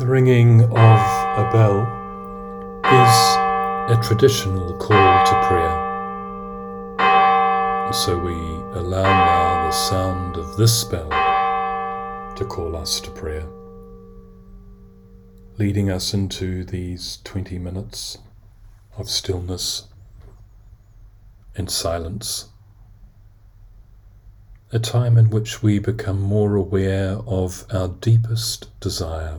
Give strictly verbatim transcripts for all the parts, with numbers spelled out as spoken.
The ringing of a bell is a traditional call to prayer. And so we allow now the sound of this bell to call us to prayer, leading us into these twenty minutes of stillness and silence, a time in which we become more aware of our deepest desire,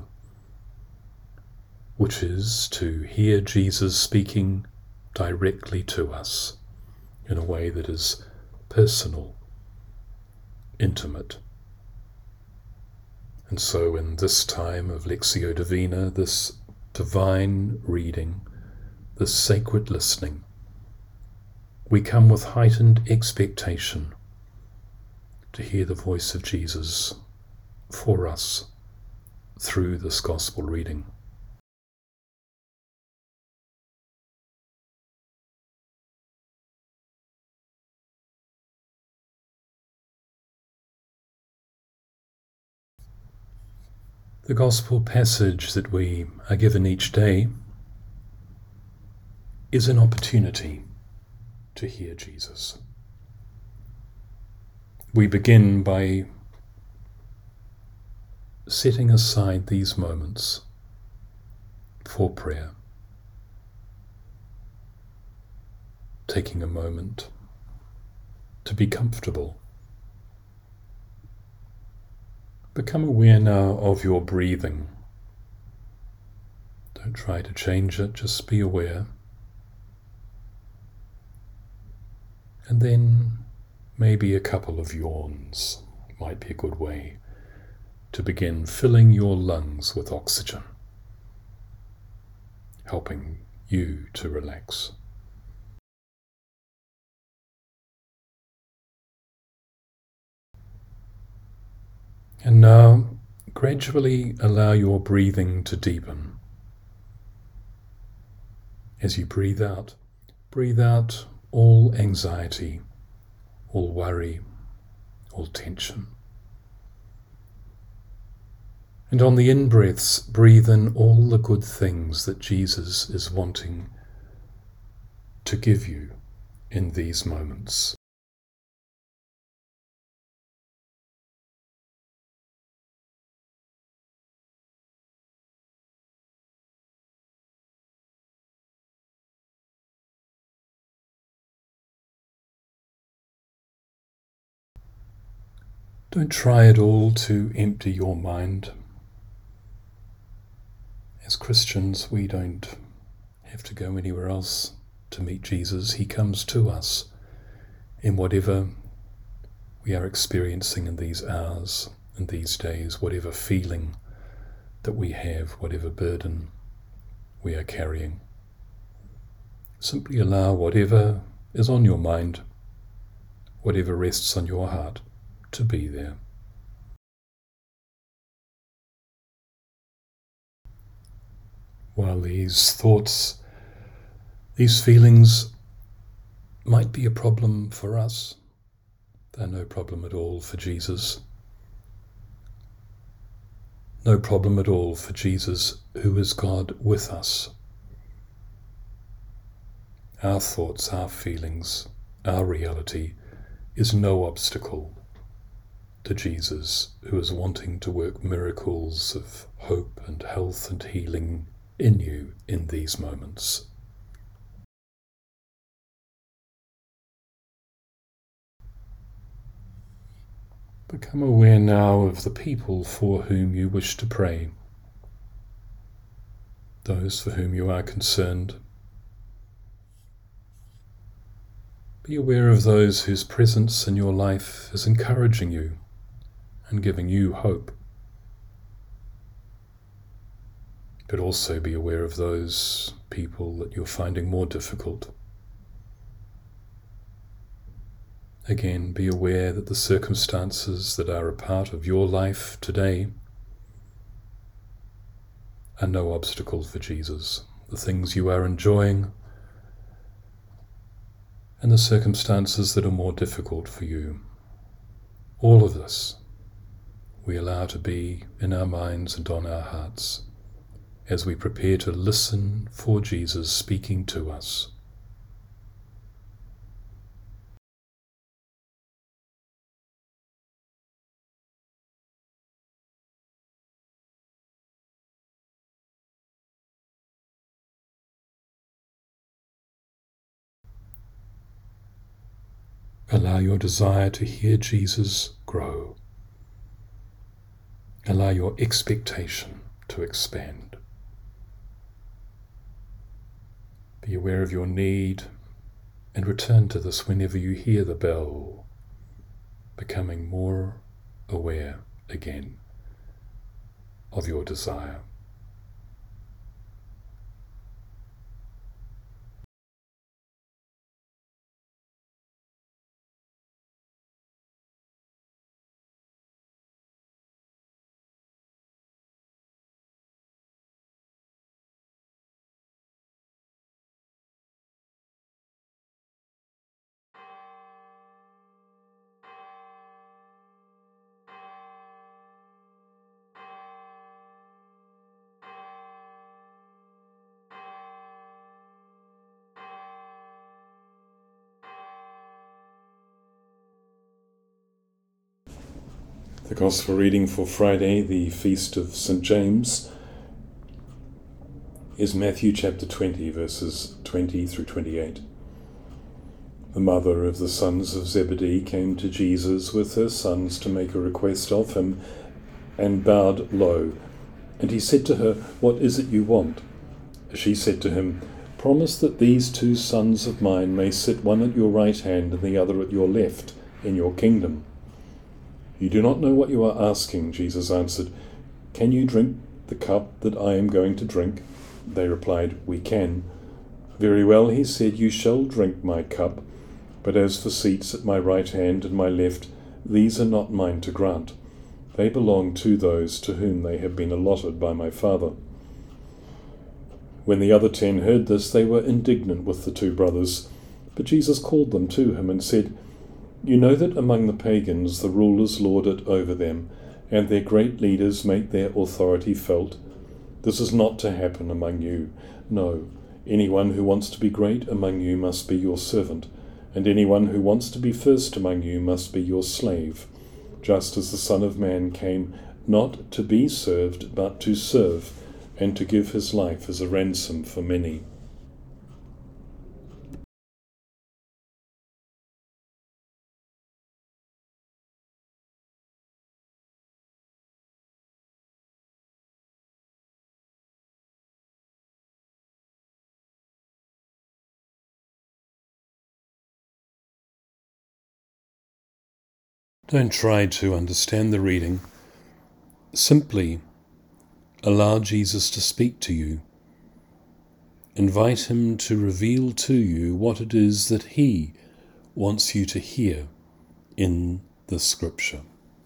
which is to hear Jesus speaking directly to us in a way that is personal, intimate. And so in this time of Lectio Divina, this divine reading, this sacred listening, we come with heightened expectation to hear the voice of Jesus for us through this gospel reading. The gospel passage that we are given each day is an opportunity to hear Jesus. We begin by setting aside these moments for prayer, taking a moment to be comfortable. Become aware now of your breathing. Don't try to change it, just be aware. And then maybe a couple of yawns might be a good way to begin filling your lungs with oxygen, helping you to relax. And now, gradually allow your breathing to deepen. As you breathe out, breathe out all anxiety, all worry, all tension. And on the in-breaths, breathe in all the good things that Jesus is wanting to give you in these moments. Don't try at all to empty your mind. As Christians, we don't have to go anywhere else to meet Jesus. He comes to us in whatever we are experiencing in these hours and these days, whatever feeling that we have, whatever burden we are carrying. Simply allow whatever is on your mind, whatever rests on your heart, to be there. While these thoughts, these feelings might be a problem for us, they're no problem at all for Jesus. No problem at all for Jesus, who is God with us. Our thoughts, our feelings, our reality is no obstacle to Jesus, who is wanting to work miracles of hope and health and healing in you in these moments. Become aware now of the people for whom you wish to pray, those for whom you are concerned. Be aware of those whose presence in your life is encouraging you and giving you hope. But also be aware of those people that you're finding more difficult. Again, be aware that the circumstances that are a part of your life today are no obstacle for Jesus. The things you are enjoying and the circumstances that are more difficult for you. All of this we allow to be in our minds and on our hearts as we prepare to listen for Jesus speaking to us. Allow your desire to hear Jesus grow. Allow your expectation to expand. Be aware of your need and return to this whenever you hear the bell, becoming more aware again of your desire. The Gospel reading for Friday, the Feast of Saint James, is Matthew chapter twenty, verses twenty through twenty-eight. The mother of the sons of Zebedee came to Jesus with her sons to make a request of him, and bowed low. And he said to her, "What is it you want?" She said to him, "Promise that these two sons of mine may sit one at your right hand and the other at your left in your kingdom." "You do not know what you are asking," Jesus answered. "Can you drink the cup that I am going to drink?" They replied, "We can." "Very well," he said, "you shall drink my cup, but as for seats at my right hand and my left, these are not mine to grant. They belong to those to whom they have been allotted by my Father." When the other ten heard this, they were indignant with the two brothers. But Jesus called them to him and said, "You know that among the pagans the rulers lord it over them, and their great leaders make their authority felt. This is not to happen among you. No, anyone who wants to be great among you must be your servant, and anyone who wants to be first among you must be your slave, just as the Son of Man came not to be served, but to serve, and to give his life as a ransom for many." Don't try to understand the reading. Simply allow Jesus to speak to you. Invite him to reveal to you what it is that he wants you to hear in the Scripture.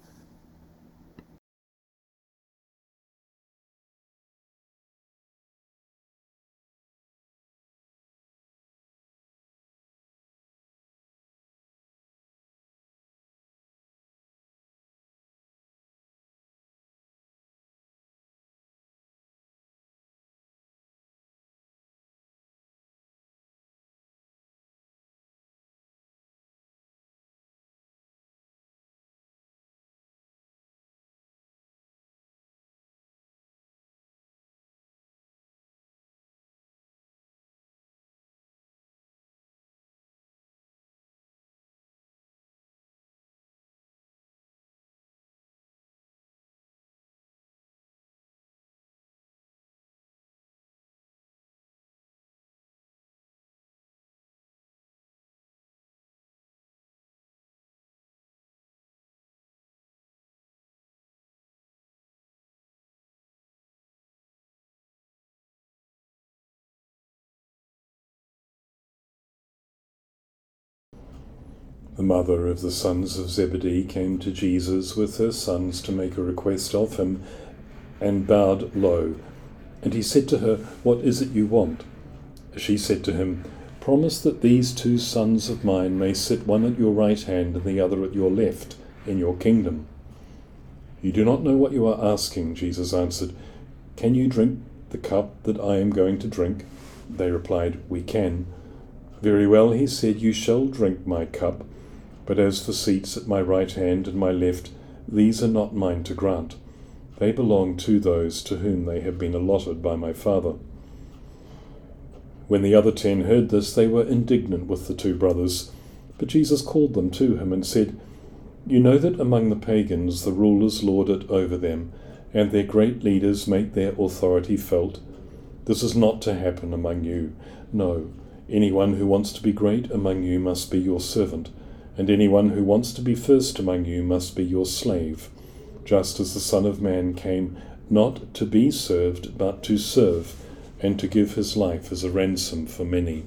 The mother of the sons of Zebedee came to Jesus with her sons to make a request of him, and bowed low. And he said to her, "What is it you want?" She said to him, "Promise that these two sons of mine may sit one at your right hand and the other at your left in your kingdom." "You do not know what you are asking," Jesus answered. "Can you drink the cup that I am going to drink?" They replied, "We can." "Very well," he said, "you shall drink my cup, but as for seats at my right hand and my left, these are not mine to grant. They belong to those to whom they have been allotted by my Father." When the other ten heard this, they were indignant with the two brothers. But Jesus called them to him and said, "You know that among the pagans the rulers lord it over them, and their great leaders make their authority felt. This is not to happen among you. No, anyone who wants to be great among you must be your servant, and anyone who wants to be first among you must be your slave, just as the Son of Man came not to be served, but to serve, and to give his life as a ransom for many."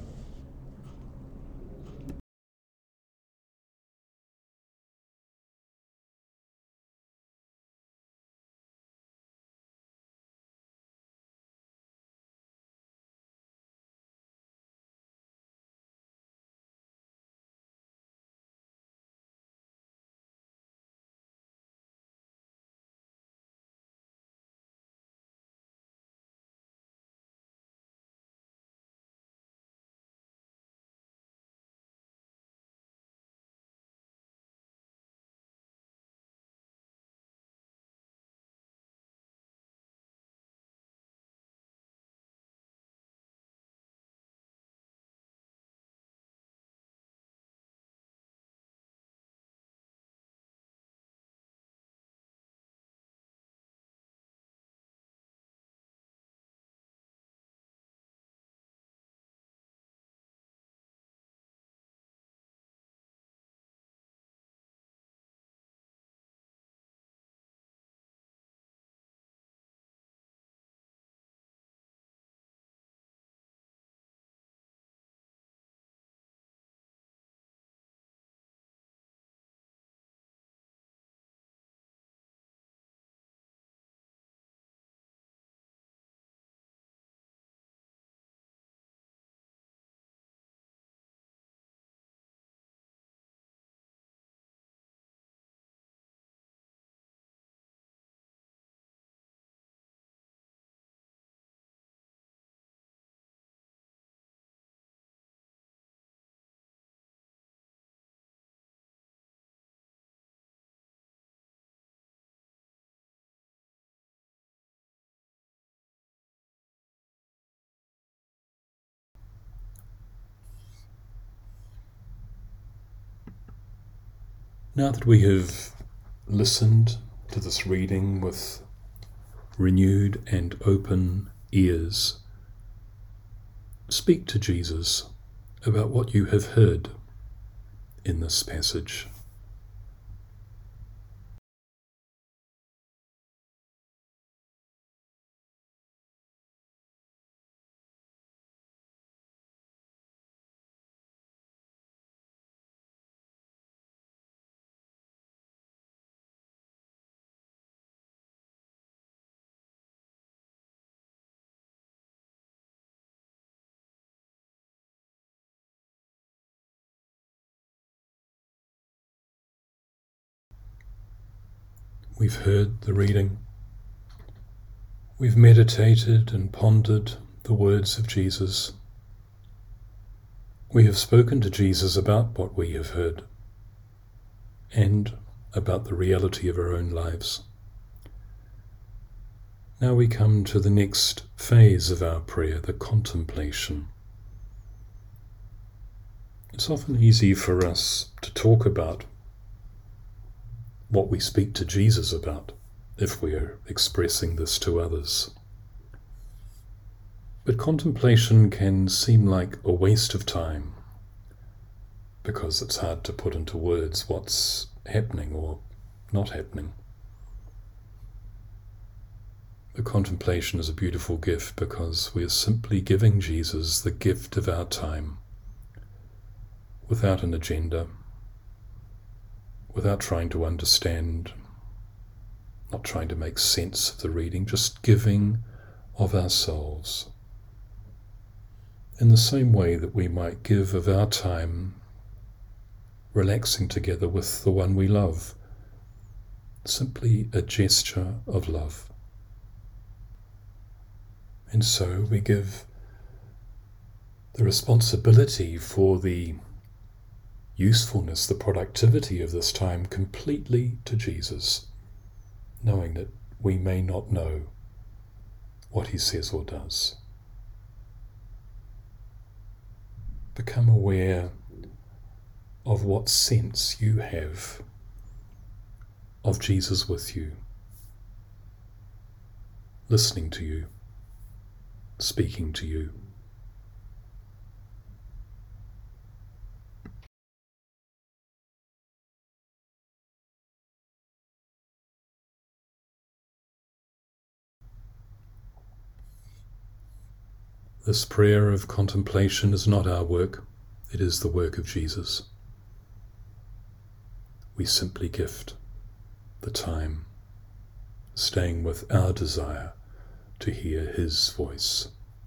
Now that we have listened to this reading with renewed and open ears, speak to Jesus about what you have heard in this passage. We've heard the reading. We've meditated and pondered the words of Jesus. We have spoken to Jesus about what we have heard and about the reality of our own lives. Now we come to the next phase of our prayer, the contemplation. It's often easy for us to talk about what we speak to Jesus about if we are expressing this to others. But contemplation can seem like a waste of time because it's hard to put into words what's happening or not happening. The contemplation is a beautiful gift because we are simply giving Jesus the gift of our time without an agenda, without trying to understand, not trying to make sense of the reading, just giving of ourselves. In the same way that we might give of our time relaxing together with the one we love, simply a gesture of love. And so we give the responsibility for the usefulness, the productivity of this time completely to Jesus, knowing that we may not know what he says or does. Become aware of what sense you have of Jesus with you, listening to you, speaking to you. This prayer of contemplation is not our work, it is the work of Jesus. We simply gift the time, staying with our desire to hear his voice.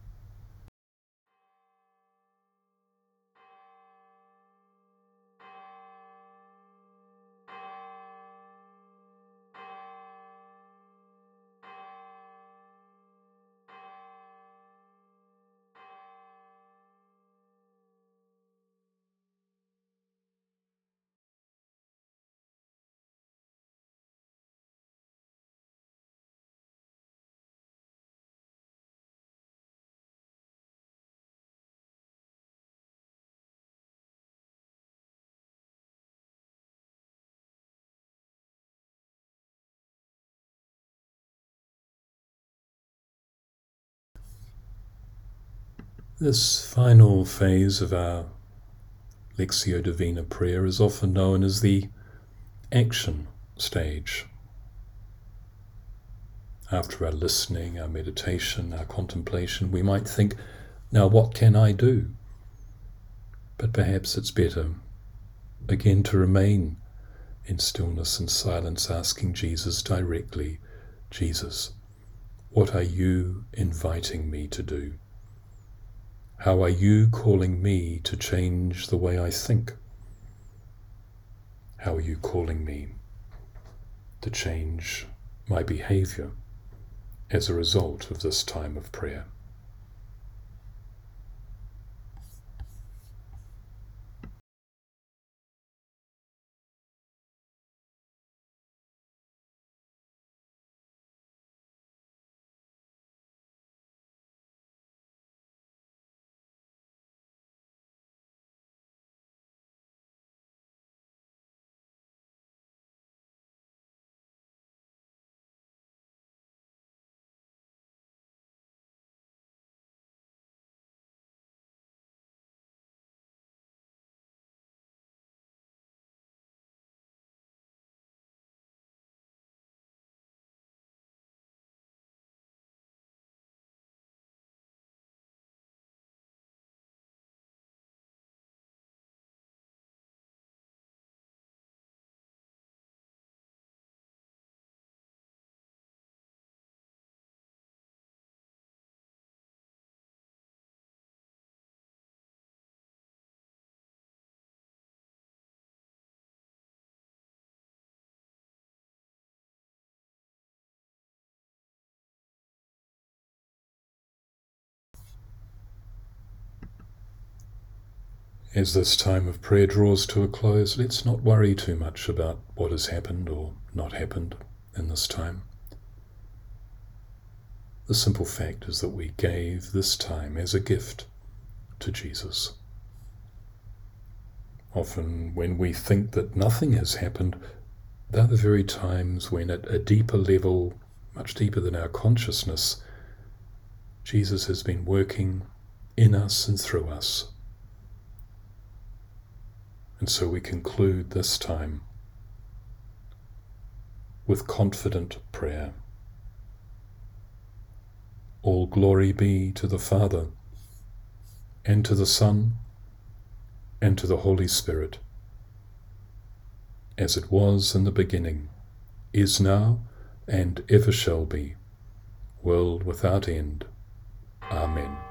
This final phase of our Lectio Divina prayer is often known as the action stage. After our listening, our meditation, our contemplation, we might think, now what can I do? But perhaps it's better, again, to remain in stillness and silence, asking Jesus directly, Jesus, what are you inviting me to do? How are you calling me to change the way I think? How are you calling me to change my behavior as a result of this time of prayer? As this time of prayer draws to a close, let's not worry too much about what has happened or not happened in this time. The simple fact is that we gave this time as a gift to Jesus. Often when we think that nothing has happened, they're the very times when at a deeper level, much deeper than our consciousness, Jesus has been working in us and through us. And so we conclude this time with confident prayer. All glory be to the Father, and to the Son, and to the Holy Spirit, as it was in the beginning, is now, and ever shall be, world without end. Amen.